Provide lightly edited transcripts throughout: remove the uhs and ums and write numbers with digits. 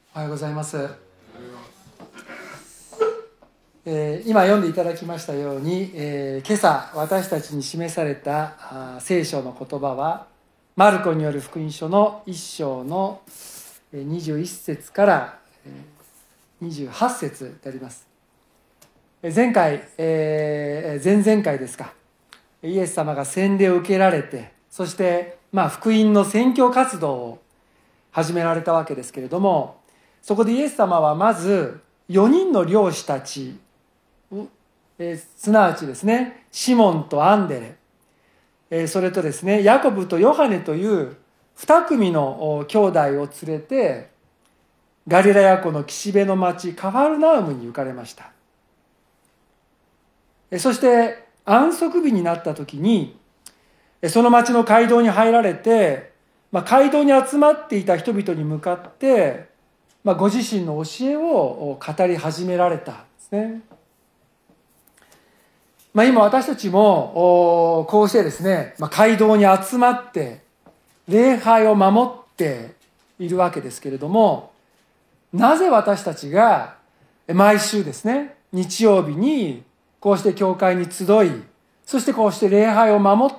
おはようございます。今読んでいただきましたように、今朝私たちに示された聖書の言葉はマルコによる福音書の1章の21節から28節であります。前回、前々回ですか、イエス様が洗礼を受けられて、そして福音の宣教活動を始められたわけですけれども、そこでイエス様はまず4人の漁師たち、すなわちですね、シモンとアンデレ、それとですね、ヤコブとヨハネという2組の兄弟を連れてガリラヤ湖の岸辺の町カファルナウムに行かれました。そして安息日になった時にその町の街道に入られて、街道に集まっていた人々に向かってご自身の教えを語り始められたんですね。今私たちもこうしてですね、街道に集まって礼拝を守っているわけですけれども、なぜ私たちが毎週ですね、日曜日にこうして教会に集い、そしてこうして礼拝を守って、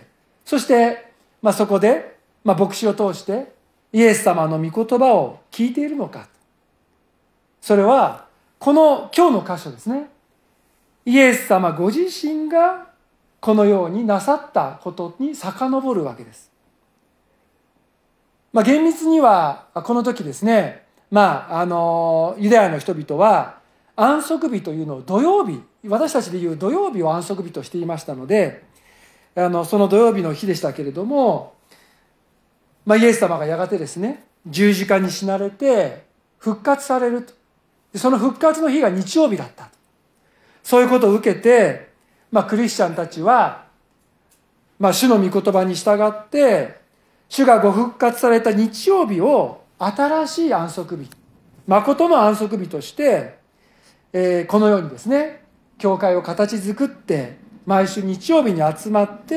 そしてそこで牧師を通してイエス様の御言葉を聞いているのか。それはこの今日の箇所ですね。イエス様ご自身がこのようになさったことに遡るわけです。厳密にはこの時ですね、ユダヤの人々は安息日というのを土曜日、私たちでいう土曜日を安息日としていましたので、その土曜日の日でしたけれども、イエス様がやがてですね、十字架に死なれて復活されると。その復活の日が日曜日だった。そういうことを受けて、クリスチャンたちは、主の御言葉に従って、主がご復活された日曜日を新しい安息日、誠の安息日として、このようにですね、教会を形作って、毎週日曜日に集まって、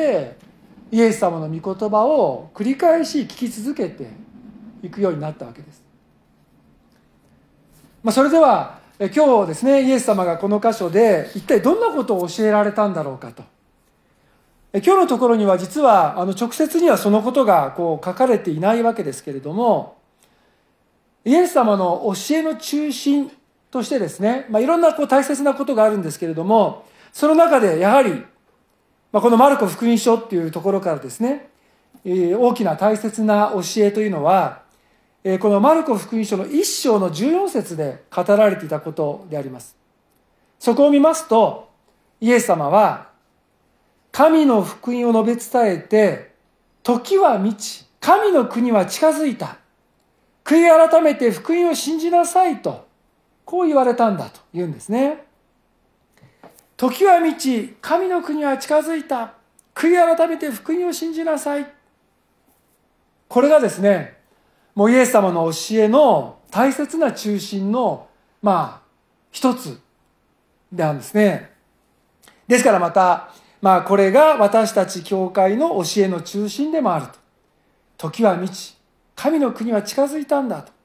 イエス様の御言葉を繰り返し聞き続けていくようになったわけです。それでは今日ですね、イエス様がこの箇所で一体どんなことを教えられたんだろうかと。今日のところには実は直接にはそのことが書かれていないわけですけれども、イエス様の教えの中心としてですね、いろんな大切なことがあるんですけれども、その中でやはりこのマルコ福音書っていうところからですね、大きな大切な教えというのは、このマルコ福音書の1章の14節で語られていたことであります。そこを見ますと、イエス様は神の福音を述べ伝えて、時は満ち、神の国は近づいた。悔い改めて福音を信じなさいと、こう言われたんだと言うんですね。時は満ち、神の国は近づいた。悔い改めて福音を信じなさい。これがですね、もうイエス様の教えの大切な中心の一つなんですね。ですからまたこれが私たち教会の教えの中心でもあると。時は満ち、神の国は近づいたんだと。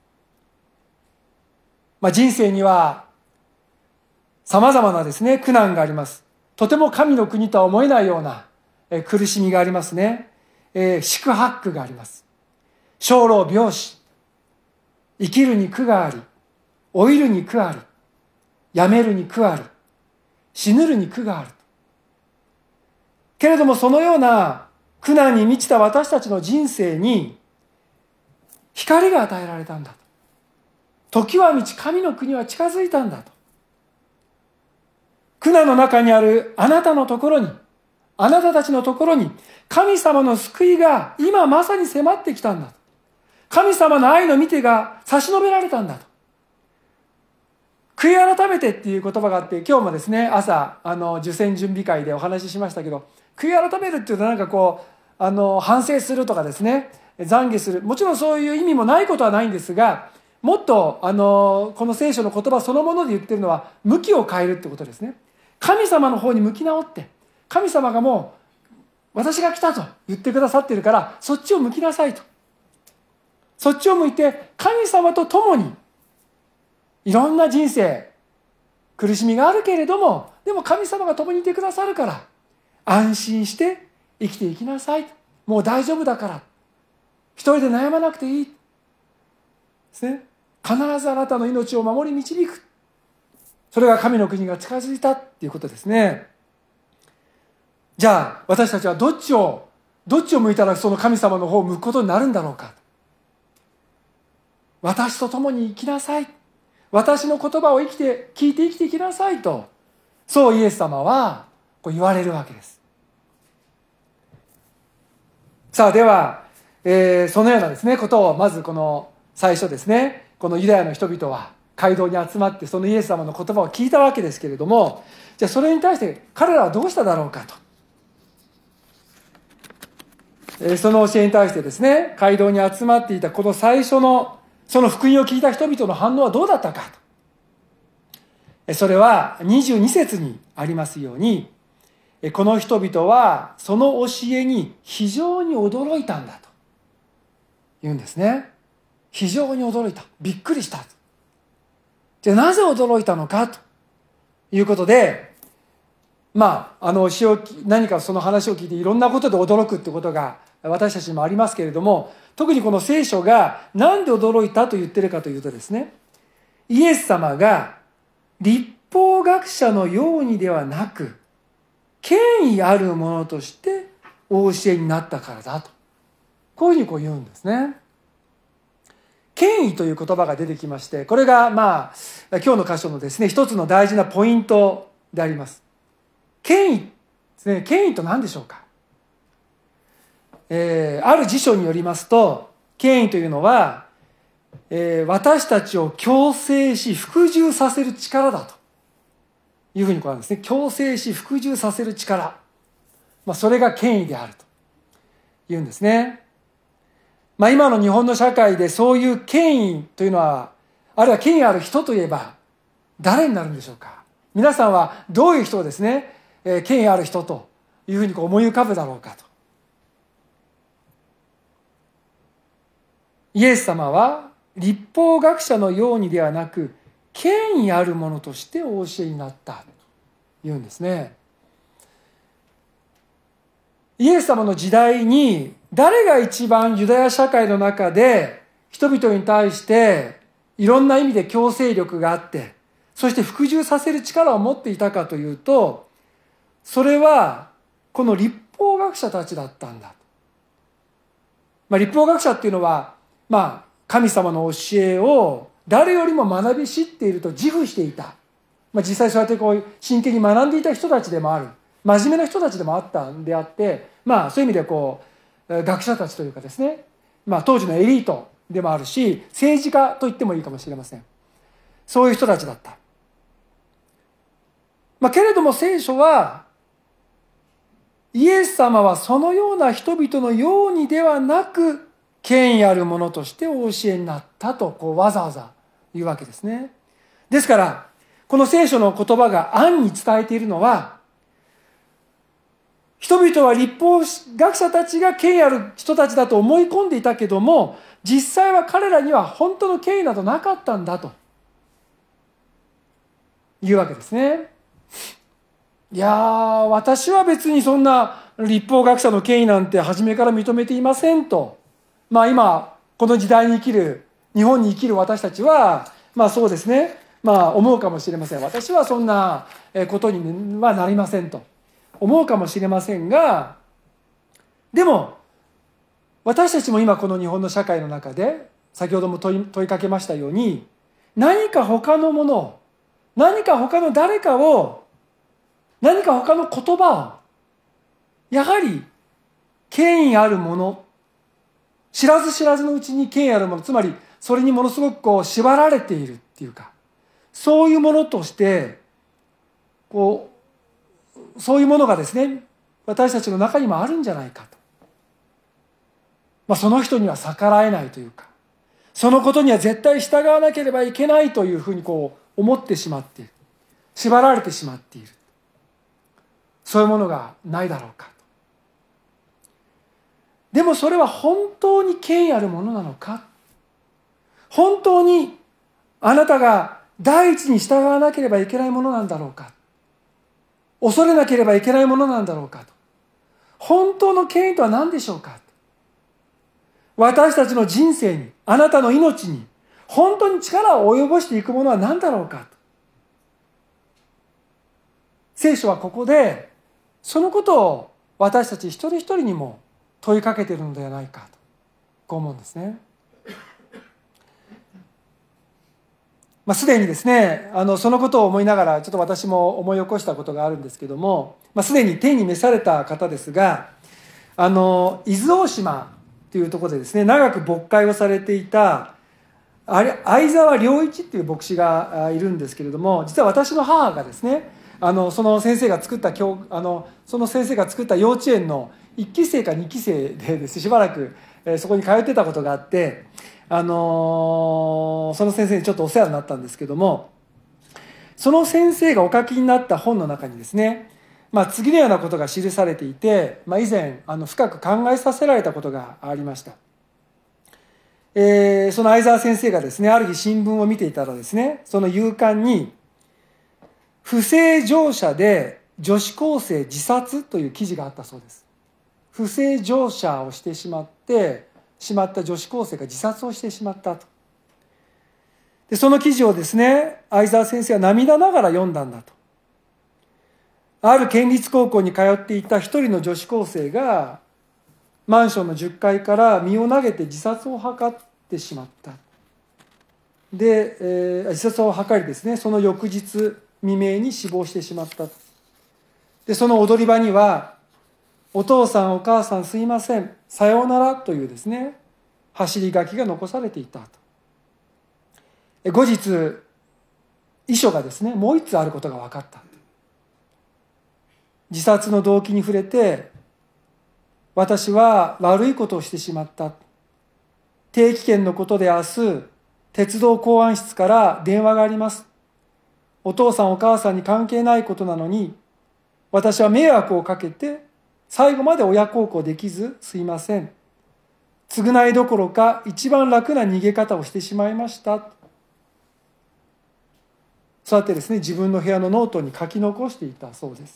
人生には様々なですね、苦難があります。とても神の国とは思えないような苦しみがありますね。四苦八苦があります。生老病死、生きるに苦があり、老いるに苦あり、やめるに苦あり、死ぬるに苦がある。けれどもそのような苦難に満ちた私たちの人生に光が与えられたんだと。時は満ち、神の国は近づいたんだと。苦難の中にあるあなたのところに、あなたたちのところに神様の救いが今まさに迫ってきたんだと。神様の愛の御手が差し伸べられたんだと。悔い改めてっていう言葉があって、今日もですね、朝受洗準備会でお話ししましたけど、悔い改めるっていうと反省するとかですね、懺悔する、もちろんそういう意味もないことはないんですが、もっとこの聖書の言葉そのもので言ってるのは向きを変えるってことですね。神様の方に向き直って、神様がもう私が来たと言ってくださっているからそっちを向きなさいと。そっちを向いて神様と共にいろんな人生、苦しみがあるけれども、でも神様が共にいてくださるから、安心して生きていきなさい。もう大丈夫だから。一人で悩まなくていい。ですね。必ずあなたの命を守り導く。それが神の国が近づいたっていうことですね。じゃあ、私たちはどっちを向いたらその神様の方を向くことになるんだろうか。私と共に生きなさい。私の言葉を聞いて生きていきなさいと、そうイエス様はこう言われるわけです。さあ、では、そのようなですね、ことをまずこの最初ですね、このユダヤの人々は街道に集まってそのイエス様の言葉を聞いたわけですけれども、じゃあそれに対して彼らはどうしただろうかと。その教えに対してですね、街道に集まっていたこの最初のその福音を聞いた人々の反応はどうだったかと。それは22節にありますように、この人々はその教えに非常に驚いたんだと言うんですね。非常に驚いた。びっくりした。じゃあなぜ驚いたのかということで、何かその話を聞いていろんなことで驚くってことが私たちにもありますけれども、特にこの聖書がなんで驚いたと言ってるかというとですね、イエス様が律法学者のようにではなく、権威あるものとしてお教えになったからだと。こういうふうに言うんですね。権威という言葉が出てきまして、これが今日の箇所のですね、一つの大事なポイントであります。権威ですね。権威と何でしょうか。ある辞書によりますと、権威というのは、私たちを強制し服従させる力だというふうにこうなんですね。強制し服従させる力。それが権威であるというんですね。今の日本の社会でそういう権威というのは、あるいは権威ある人といえば誰になるんでしょうか。皆さんはどういう人をですね、権威ある人というふうに思い浮かぶだろうかと。イエス様は律法学者のようにではなく、権威あるものとしてお教えになったと言うんですね。イエス様の時代に誰が一番ユダヤ社会の中で人々に対していろんな意味で強制力があって、そして服従させる力を持っていたかというと、それはこの律法学者たちだったんだ。律法学者っていうのは、神様の教えを誰よりも学び知っていると自負していた。実際そうやって真剣に学んでいた人たちでもある。真面目な人たちでもあったんであって、そういう意味で学者たちというかですね、当時のエリートでもあるし、政治家と言ってもいいかもしれません。そういう人たちだった。けれども聖書は、イエス様はそのような人々のようにではなく、権威あるものとしてお教えになったと、わざわざ言うわけですね。ですから、この聖書の言葉が暗に伝えているのは、人々は律法学者たちが権威ある人たちだと思い込んでいたけども、実際は彼らには本当の権威などなかったんだというわけですね。いやー、私は別にそんな律法学者の権威なんて初めから認めていませんと。今、この時代に生きる、日本に生きる私たちは、そうですね、思うかもしれません。私はそんなことにはなりませんと思うかもしれませんが、でも、私たちも今この日本の社会の中で、先ほども問いかけましたように、何か他のものを、何か他の誰かを、何か他の言葉を、やはり権威あるもの、知らず知らずのうちに権威あるもの、つまりそれにものすごく縛られているっていうか、そういうものとして、そういうものがですね、私たちの中にもあるんじゃないかと。その人には逆らえないというか、そのことには絶対従わなければいけないというふうに思ってしまっている。縛られてしまっている。そういうものがないだろうか。でもそれは本当に権威あるものなのか。本当にあなたが第一に従わなければいけないものなんだろうか、恐れなければいけないものなんだろうかと、本当の権威とは何でしょうか、私たちの人生に、あなたの命に本当に力を及ぼしていくものは何だろうかと、聖書はここでそのことを私たち一人一人にも問いかけているのではないかとこう思うんですね。すでにですね、そのことを思いながらちょっと私も思い起こしたことがあるんですけども、すでに天に召された方ですが、伊豆大島というところでですね、長く牧会をされていた相沢良一っていう牧師がいるんですけれども、実は私の母がですね、その先生が作った幼稚園の1期生か2期生でですね、しばらくそこに通ってたことがあって、その先生にちょっとお世話になったんですけども、その先生がお書きになった本の中にですね、次のようなことが記されていて、以前深く考えさせられたことがありました。その相沢先生がですね、ある日新聞を見ていたらですね、その夕刊に不正乗車で女子高生自殺という記事があったそうです。不正乗車をしてしまった女子高生が自殺をしてしまったと。で、その記事をですね、相沢先生は涙ながら読んだんだと。ある県立高校に通っていた一人の女子高生がマンションの10階から身を投げて自殺を図ってしまった。で、自殺を図りですね、その翌日未明に死亡してしまった。で、その踊り場には、お父さんお母さんすいません、さようならというですね、走り書きが残されていたと。後日、遺書がですね、もう一つあることが分かった。自殺の動機に触れて、私は悪いことをしてしまった。定期券のことで明日、鉄道公安室から電話があります。お父さんお母さんに関係ないことなのに、私は迷惑をかけて、最後まで親孝行できずすいません。償いどころか一番楽な逃げ方をしてしまいました。そうやってですね、自分の部屋のノートに書き残していたそうです。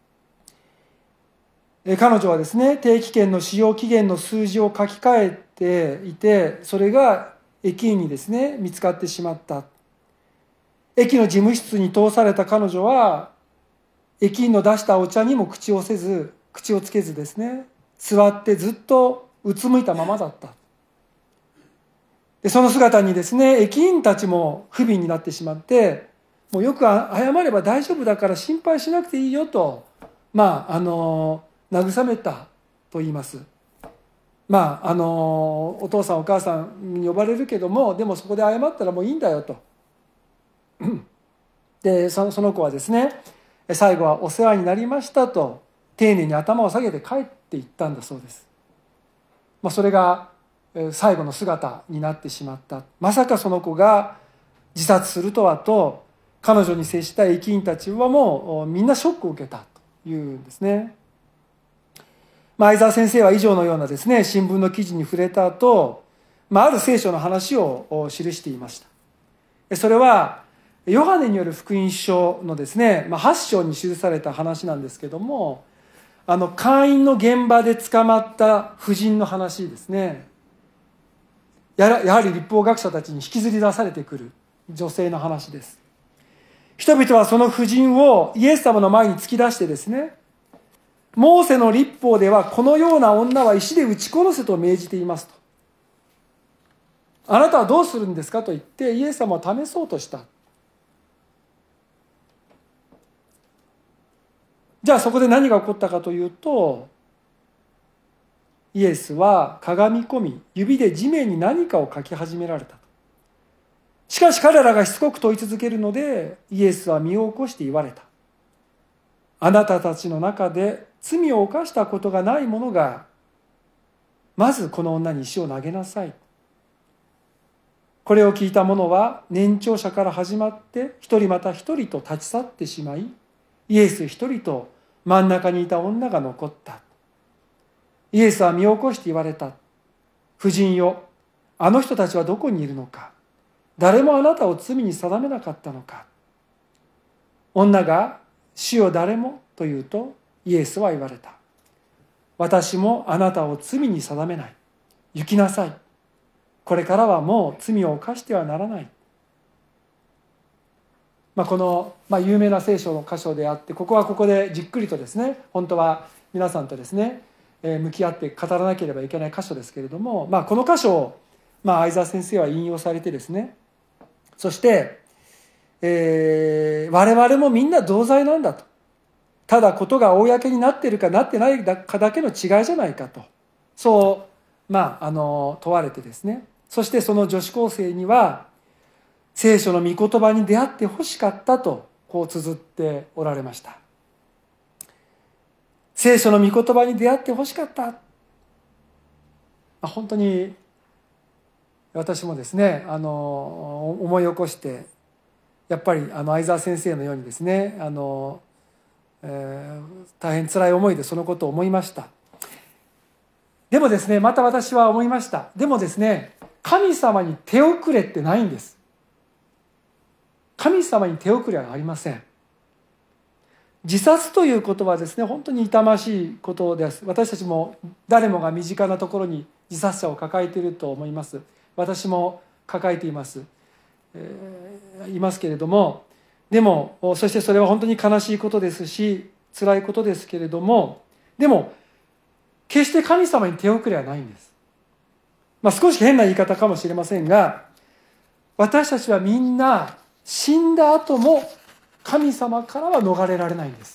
彼女はですね、定期券の使用期限の数字を書き換えていて、それが駅員にですね、見つかってしまった。駅の事務室に通された彼女は、駅員の出したお茶にも口をつけずですね、座ってずっとうつむいたままだった。で、その姿にですね、駅員たちも不憫になってしまって、もうよく謝れば大丈夫だから心配しなくていいよと、慰めたと言います。お父さんお母さんに呼ばれるけども、でもそこで謝ったらもういいんだよと。で、その子はですね、最後はお世話になりましたと丁寧に頭を下げて帰っていったんだそうです。それが最後の姿になってしまった。まさかその子が自殺するとはと、彼女に接した駅員たちはもうみんなショックを受けたというんですね。相沢先生は以上のようなですね、新聞の記事に触れた後、ある聖書の話を記していました。それはヨハネによる福音書のですね、8章に記された話なんですけども、姦淫の現場で捕まった婦人の話ですね。やはり律法学者たちに引きずり出されてくる女性の話です。人々はその婦人をイエス様の前に突き出してですね、モーセの律法ではこのような女は石で撃ち殺せと命じていますと。あなたはどうするんですかと言ってイエス様を試そうとした。じゃあそこで何が起こったかというと、イエスはかがみ込み、指で地面に何かを書き始められた。しかし彼らがしつこく問い続けるので、イエスは身を起こして言われた。あなたたちの中で罪を犯したことがない者が、まずこの女に石を投げなさい。これを聞いた者は年長者から始まって一人また一人と立ち去ってしまい、イエス一人と真ん中にいた女が残った。イエスは身を起こして言われた。婦人よ、あの人たちはどこにいるのか。 誰もあなたを罪に定めなかったのか。女が主よ誰もと言うとイエスは言われた。私もあなたを罪に定めない。行きなさい。これからはもう罪を犯してはならない。この、有名な聖書の箇所であって、ここはここでじっくりとですね、本当は皆さんとですね、向き合って語らなければいけない箇所ですけれども、この箇所を、相沢先生は引用されてですね、そして、我々もみんな同罪なんだと。ただことが公になっているかなってないかだけの違いじゃないかと。そう、問われてですね。そしてその女子高生には、聖書の御言葉に出会ってほしかったと、こう綴っておられました。聖書の御言葉に出会ってほしかった。本当に、私もですね、思い起こして、やっぱり相沢先生のようにですね、大変辛い思いでそのことを思いました。でもですね、また私は思いました。でもですね、神様に手遅れってないんです。神様に手遅れはありません。自殺ということはですね、本当に痛ましいことです。私たちも誰もが身近なところに自殺者を抱えていると思います。私も抱えています。いますけれども、でも、そしてそれは本当に悲しいことですし、辛いことですけれども、でも、決して神様に手遅れはないんです。少し変な言い方かもしれませんが、私たちはみんな死んだ後も神様からは逃れられないんです。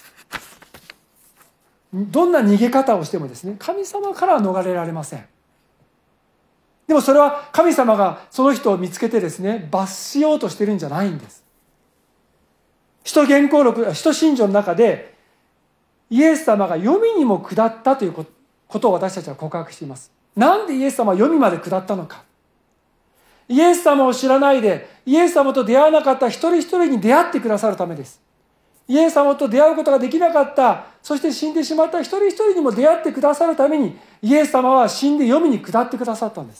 どんな逃げ方をしてもですね、神様からは逃れられません。でもそれは神様がその人を見つけてですね、罰しようとしてるんじゃないんです。使徒言行録、使徒信条の中で、イエス様が黄泉にも下ったということを私たちは告白しています。なんでイエス様は黄泉まで下ったのか。イエス様を知らないで、イエス様と出会わなかった一人一人に出会ってくださるためです。イエス様と出会うことができなかった、そして死んでしまった一人一人にも出会ってくださるために、イエス様は死んで黄泉に下ってくださったんです。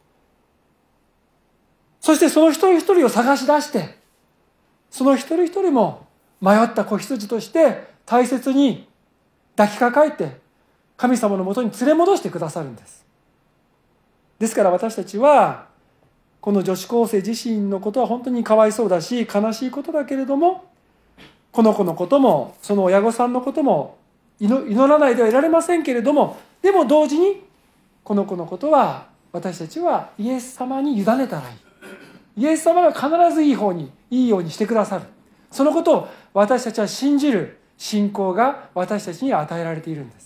そしてその一人一人を探し出して、その一人一人も迷った子羊として大切に抱きかかえて、神様のもとに連れ戻してくださるんです。ですから私たちは、この女子高生自身のことは本当にかわいそうだし、悲しいことだけれども、この子のことも、その親御さんのことも祈らないではいられませんけれども、でも同時に、この子のことは、私たちはイエス様に委ねたらいい。イエス様が必ずいいようにしてくださる。そのことを私たちは信じる信仰が私たちに与えられているんです。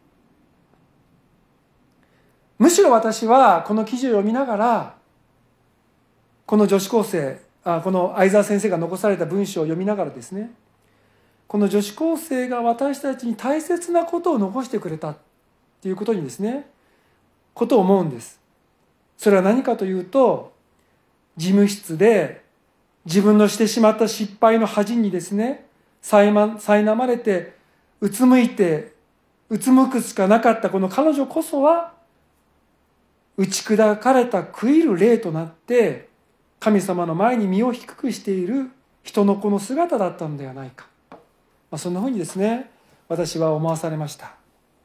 むしろ私はこの記事を読みながら、この女子高生、この相沢先生が残された文章を読みながらですね、この女子高生が私たちに大切なことを残してくれたっていうことにですね、ことを思うんです。それは何かというと、事務室で自分のしてしまった失敗の恥にですね、苛まれて、うつむくしかなかったこの彼女こそは、打ち砕かれた悔いる霊となって、神様の前に身を低くしている人の子の姿だったのではないか。そんなふうにですね、私は思わされました。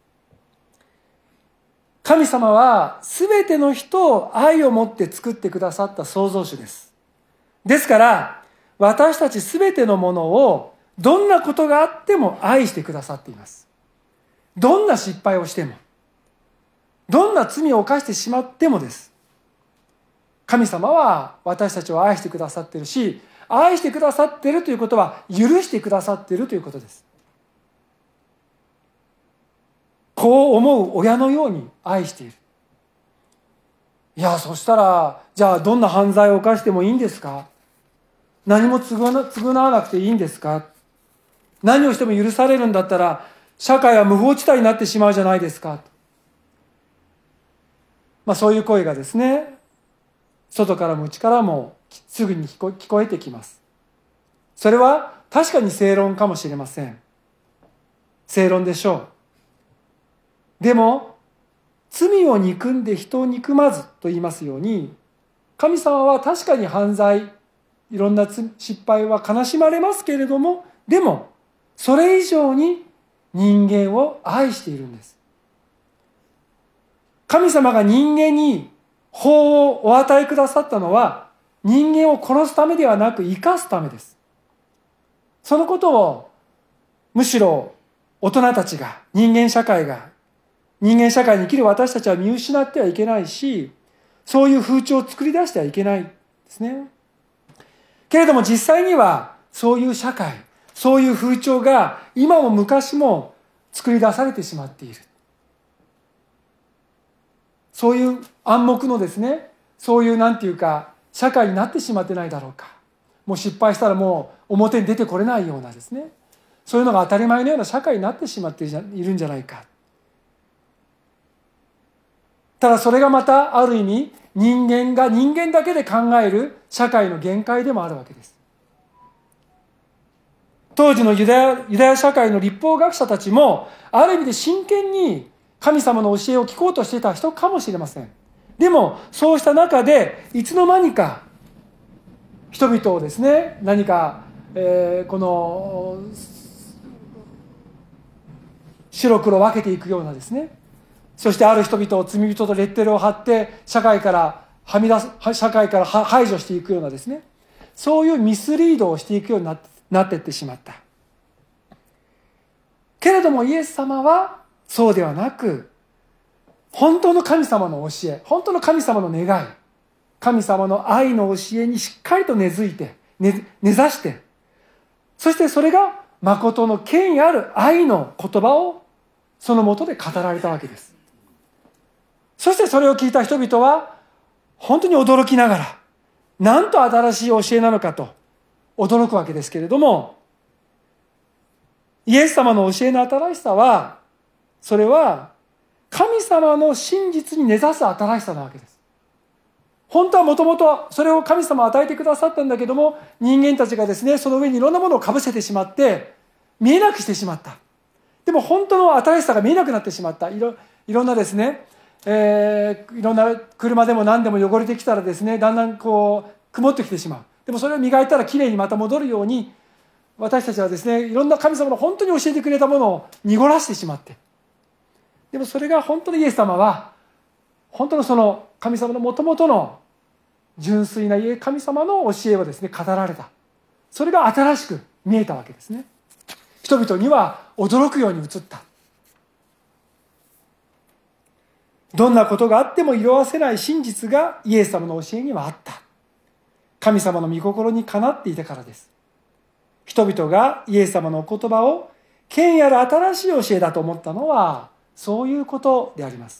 神様は全ての人を愛を持って作ってくださった創造主です。ですから、私たち全てのものをどんなことがあっても愛してくださっています。どんな失敗をしても、どんな罪を犯してしまってもです。神様は私たちを愛してくださっているし、愛してくださっているということは許してくださっているということです。こう思う親のように愛している。いや、そしたら、じゃあどんな犯罪を犯してもいいんですか？何も償わなくていいんですか？何をしても許されるんだったら、社会は無法地帯になってしまうじゃないですか。そういう声がですね、外からも内からもすぐに聞こえてきます。それは確かに正論かもしれません。正論でしょう。でも、罪を憎んで人を憎まずと言いますように、 神様は確かに犯罪、いろんな失敗は悲しまれますけれども、でもそれ以上に人間を愛しているんです。神様が人間に法をお与えくださったのは、人間を殺すためではなく生かすためです。そのことをむしろ大人たちが、人間社会に生きる私たちは見失ってはいけないし、そういう風潮を作り出してはいけないですね。けれども実際にはそういう社会、そういう風潮が今も昔も作り出されてしまっている。そういう暗黙のですね、そういう社会になってしまってないだろうか。もう失敗したらもう表に出てこれないようなですね、そういうのが当たり前のような社会になってしまっているんじゃないか。ただそれがまたある意味、人間が人間だけで考える社会の限界でもあるわけです。当時のユダヤ社会の立法学者たちも、ある意味で真剣に神様の教えを聞こうとしていた人かもしれません。でも、そうした中で、いつの間にか、人々をですね、何か、この、白黒分けていくようなですね、そしてある人々を罪人とレッテルを貼って、社会から排除していくようなですね、そういうミスリードをしていくようになっていってしまった。けれどもイエス様はそうではなく、本当の神様の教え、本当の神様の願い、神様の愛の教えにしっかりと根ざして、そしてそれが誠の権威ある愛の言葉をその下で語られたわけです。そしてそれを聞いた人々は本当に驚きながら、なんと新しい教えなのかと驚くわけですけれども、イエス様の教えの新しさは、それは神様の真実に根ざす新しさなわけです。本当はもともとそれを神様は与えてくださったんだけども、人間たちがですね、その上にいろんなものをかぶせてしまって見えなくしてしまった。でも本当の新しさが見えなくなってしまった。いろんなですね、いろんな車でも何でも汚れてきたらですね、だんだん曇ってきてしまう。でもそれを磨いたらきれいにまた戻るように、私たちはですね、いろんな神様の本当に教えてくれたものを濁らしてしまって、でもそれが本当にイエス様は本当のその神様の元々の純粋な神様の教えをですね、語られた。それが新しく見えたわけですね。人々には驚くように映った。どんなことがあっても色あせない真実がイエス様の教えにはあった。神様の御心にかなっていたからです。人々がイエス様のお言葉を権威ある新しい教えだと思ったのはそういうことであります。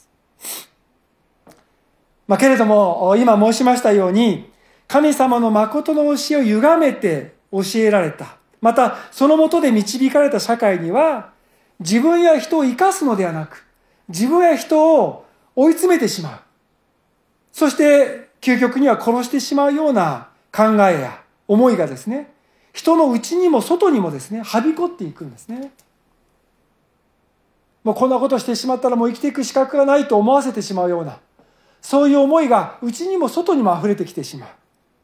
けれども今申しましたように、神様の誠の教えを歪めて教えられた、またその下で導かれた社会には、自分や人を生かすのではなく、自分や人を追い詰めてしまう、そして究極には殺してしまうような考えや思いがですね、人の内にも外にもですね、はびこっていくんですね。もうこんなことしてしまったらもう生きていく資格がないと思わせてしまうような、そういう思いが内にも外にも溢れてきてしまう。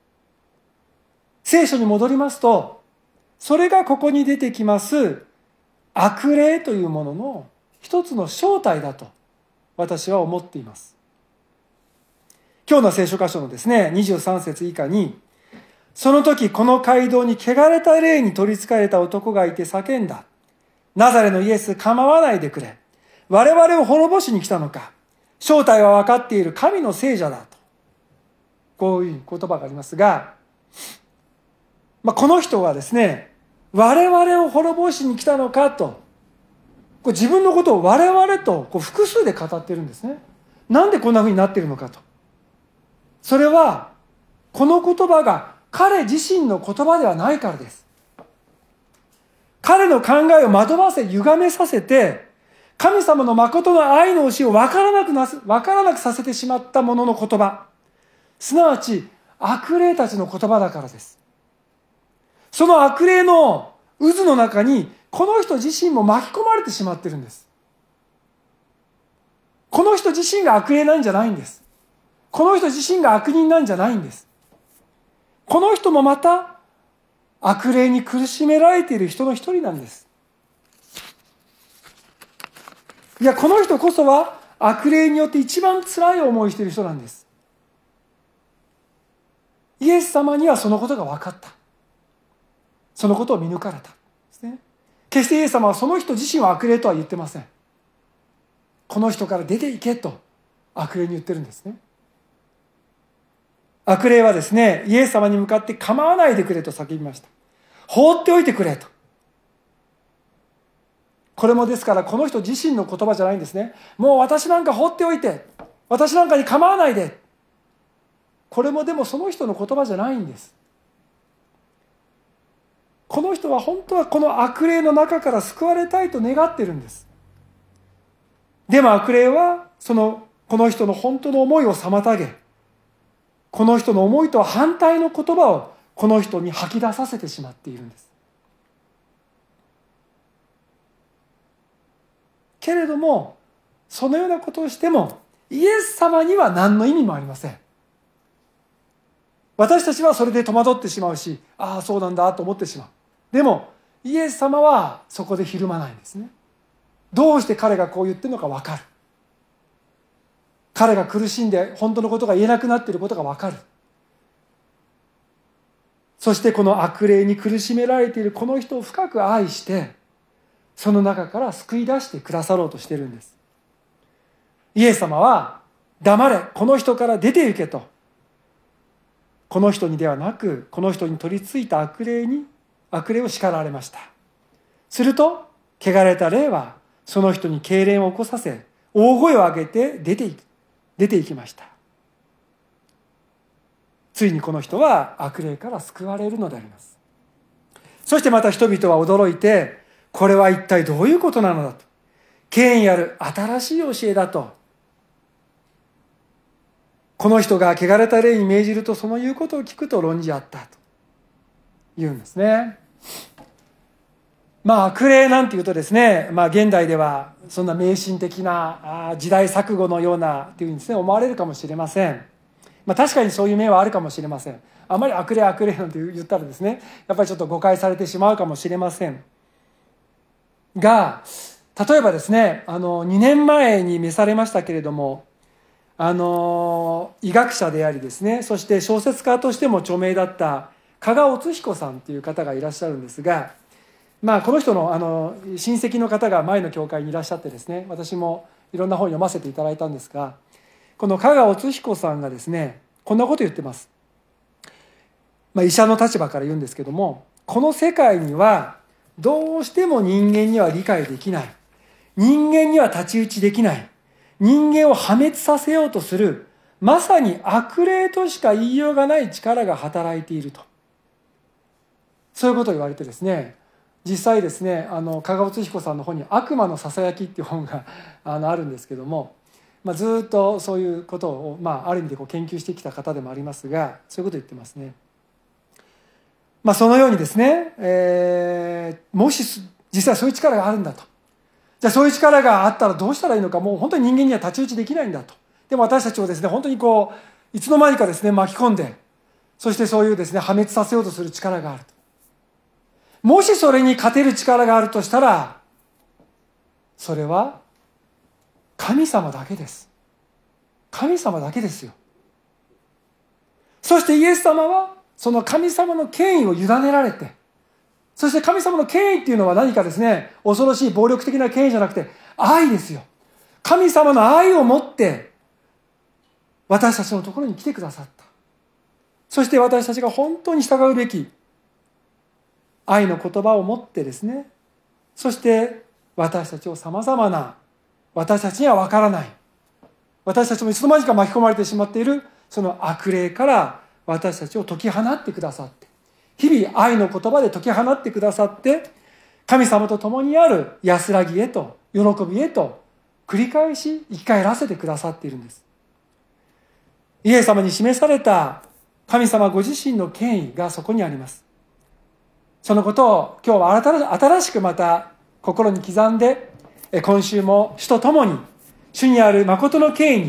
聖書に戻りますと、それがここに出てきます悪霊というものの一つの正体だと私は思っています。今日の聖書箇所のですね、23節以下に、その時この街道に汚れた霊に取り憑かれた男がいて叫んだ。ナザレのイエス、構わないでくれ。我々を滅ぼしに来たのか。正体は分かっている神の聖者だと。こういう言葉がありますが、この人はですね、我々を滅ぼしに来たのかと、自分のことを我々と複数で語ってるんですね。なんでこんな風になっているのかと。それは、この言葉が彼自身の言葉ではないからです。彼の考えを惑わせ、歪めさせて、神様の誠の愛の教えを分からなくさせてしまった者の言葉。すなわち、悪霊たちの言葉だからです。その悪霊の渦の中に、この人自身も巻き込まれてしまっているんです。この人自身が悪霊なんじゃないんです。 この人自身が悪人なんじゃないんです。この人もまた悪霊に苦しめられている人の一人なんです。いや、この人こそは悪霊によって一番辛い思いをしている人なんです。イエス様にはそのことが分かった。そのことを見抜かれたですね。決してイエス様はその人自身は悪霊とは言ってません。この人から出ていけと悪霊に言ってるんですね。悪霊はですね、イエス様に向かって構わないでくれと叫びました。放っておいてくれと。これもですからこの人自身の言葉じゃないんですね。もう私なんか放っておいて、私なんかに構わないで。これもでもその人の言葉じゃないんです。この人は本当はこの悪霊の中から救われたいと願っているんです。でも悪霊はこの人の本当の思いを妨げ、この人の思いとは反対の言葉をこの人に吐き出させてしまっているんです。けれども、そのようなことをしてもイエス様には何の意味もありません。私たちはそれで戸惑ってしまうし、ああそうなんだと思ってしまう。でもイエス様はそこでひるまないんですね。どうして彼がこう言ってるのか分かる。彼が苦しんで本当のことが言えなくなっていることが分かる。そしてこの悪霊に苦しめられているこの人を深く愛して、その中から救い出してくださろうとしているんです。イエス様は黙れ、この人から出て行けと、この人にではなくこの人に取り付いた悪霊を叱られました。すると汚れた霊はその人に痙攣を起こさせ、大声を上げて出て行きました。ついにこの人は悪霊から救われるのであります。そしてまた人々は驚いて、これは一体どういうことなのだと、権威ある新しい教えだと、この人が汚れた霊に命じるとその言うことを聞くと論じ合ったと言うんですね。悪霊なんていうとですね、現代ではそんな迷信的な時代錯誤のようなというふうにですね思われるかもしれません。確かにそういう面はあるかもしれません。あまり悪霊なんて言ったらですね、やっぱりちょっと誤解されてしまうかもしれませんが、例えばですね、2年前に召されましたけれども、医学者でありですね、そして小説家としても著名だった加賀乙彦さんという方がいらっしゃるんですが、この人の親戚の方が前の教会にいらっしゃってですね、私もいろんな本を読ませていただいたんですが、この加賀乙彦さんがですね、こんなこと言ってます。医者の立場から言うんですけども、この世界にはどうしても人間には理解できない、人間には太刀打ちできない、人間を破滅させようとする、まさに悪霊としか言いようがない力が働いていると。そういうことを言われてですね、実際ですね、加賀乙彦さんの本に悪魔のささやきっていう本があるんですけども、ずっとそういうことを、ある意味で研究してきた方でもありますが、そういうことを言ってますね。そのようにですね、もし実際そういう力があるんだと。じゃあそういう力があったらどうしたらいいのか、もう本当に人間には太刀打ちできないんだと。でも私たちをですね、本当にいつの間にかですね、巻き込んで、そしてそういうですね、破滅させようとする力があると。もしそれに勝てる力があるとしたら、それは神様だけです。神様だけですよ。そしてイエス様はその神様の権威を委ねられて、そして神様の権威っていうのは何かですね、恐ろしい暴力的な権威じゃなくて愛ですよ。神様の愛を持って私たちのところに来てくださった。そして私たちが本当に従うべき愛の言葉を持ってですね、そして私たちをさまざまな、私たちには分からない、私たちもいつの間にか巻き込まれてしまっているその悪霊から私たちを解き放ってくださって、日々愛の言葉で解き放ってくださって、神様と共にある安らぎへと喜びへと繰り返し生き返らせてくださっているんです。イエス様に示された神様ご自身の権威がそこにあります。そのことを今日は新しくまた心に刻んで、今週も主と共に主にある誠の権威に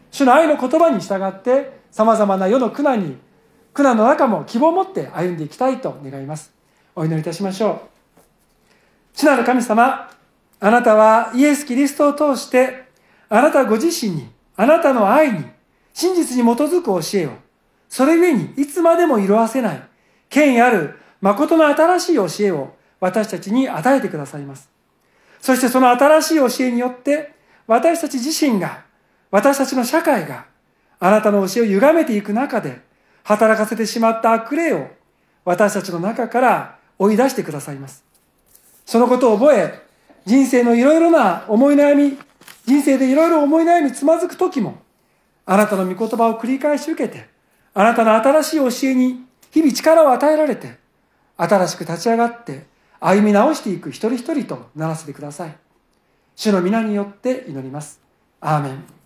主の愛の言葉に従ってさまざまな世の苦難の中も希望を持って歩んでいきたいと願います。お祈りいたしましょう。主なる神様、あなたはイエス・キリストを通してあなたご自身に、あなたの愛に、真実に基づく教えを、それゆえにいつまでも色あせない権威ある誠の新しい教えを私たちに与えてくださいます。そしてその新しい教えによって私たち自身が、私たちの社会があなたの教えを歪めていく中で働かせてしまった悪霊を私たちの中から追い出してくださいます。そのことを覚え、人生のいろいろな思い悩み、人生でいろいろ思い悩みつまずく時も、あなたの御言葉を繰り返し受けて、あなたの新しい教えに日々力を与えられて、新しく立ち上がって歩み直していく一人一人とならせてください。主の皆によって祈ります。アーメン。